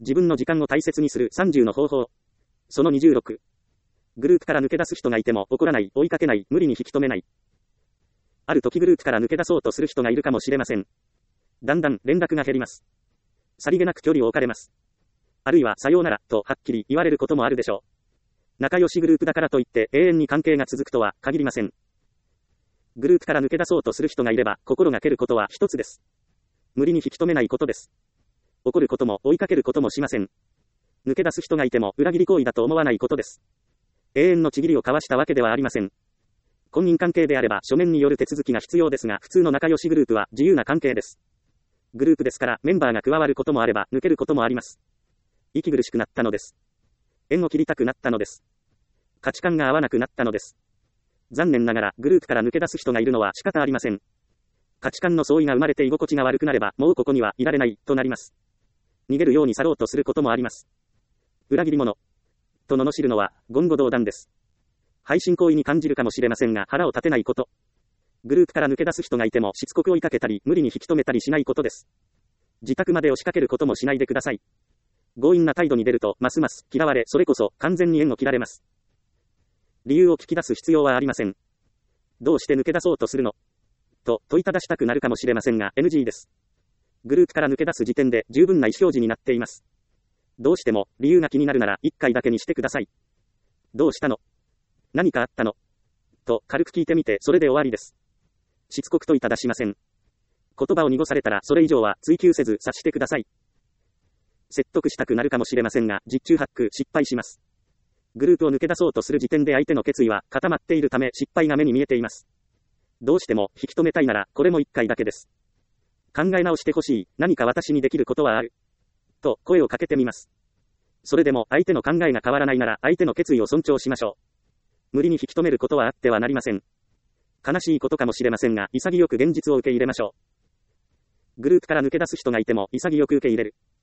自分の時間を大切にする30の方法。その26。グループから抜け出す人がいても怒らない、追いかけない、無理に引き止めない。ある時グループから抜け出そうとする人がいるかもしれません。だんだん連絡が減ります。さりげなく距離を置かれます。あるいはさようならとはっきり言われることもあるでしょう。仲良しグループだからといって永遠に関係が続くとは限りません。グループから抜け出そうとする人がいれば心がけることは一つです。無理に引き止めないことです。怒ることも追いかけることもしません。抜け出す人がいても裏切り行為だと思わないことです。永遠のちぎりを交わしたわけではありません。婚姻関係であれば書面による手続きが必要ですが、普通の仲良しグループは自由な関係です。グループですからメンバーが加わることもあれば抜けることもあります。息苦しくなったのです。縁を切りたくなったのです。価値観が合わなくなったのです。残念ながらグループから抜け出す人がいるのは仕方ありません。価値観の相違が生まれて居心地が悪くなればもうここにはいられないとなります。逃げるように去ろうとすることもあります。裏切り者と罵るのは言語道断です。背信行為に感じるかもしれませんが腹を立てないこと。グループから抜け出す人がいてもしつこく追いかけたり無理に引き止めたりしないことです。自宅まで押しかけることもしないでください。強引な態度に出るとますます嫌われ、それこそ完全に縁を切られます。理由を聞き出す必要はありません。どうして抜け出そうとするのと問いただしたくなるかもしれませんが NG です。グループから抜け出す時点で十分な意思表示になっています。どうしても理由が気になるなら1回だけにしてください。どうしたの？何かあったの？と軽く聞いてみてそれで終わりです。しつこく問いただしません。言葉を濁されたらそれ以上は追求せず察してください。説得したくなるかもしれませんが十中八九失敗します。グループを抜け出そうとする時点で相手の決意は固まっているため失敗が目に見えています。どうしても引き止めたいならこれも1回だけです。考え直してほしい、何か私にできることはあると声をかけてみます。それでも相手の考えが変わらないなら相手の決意を尊重しましょう。無理に引き止めることはあってはなりません。悲しいことかもしれませんが潔く現実を受け入れましょう。グループから抜け出す人がいても潔く受け入れる。